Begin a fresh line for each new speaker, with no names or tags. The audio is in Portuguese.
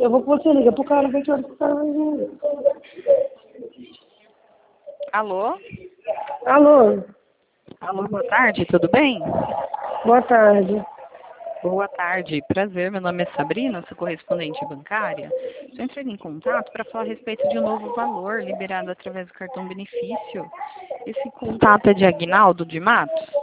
Eu vou com você, liga pro cara, vê que hora que o cara vai vir.
Alô?
Alô?
Alô, boa tarde, tudo bem?
Boa tarde.
Boa tarde, prazer, meu nome é Sabrina, sou correspondente bancária. Estou entrando em contato para falar a respeito de um novo valor liberado através do cartão benefício. Esse contato é de Aguinaldo de Matos?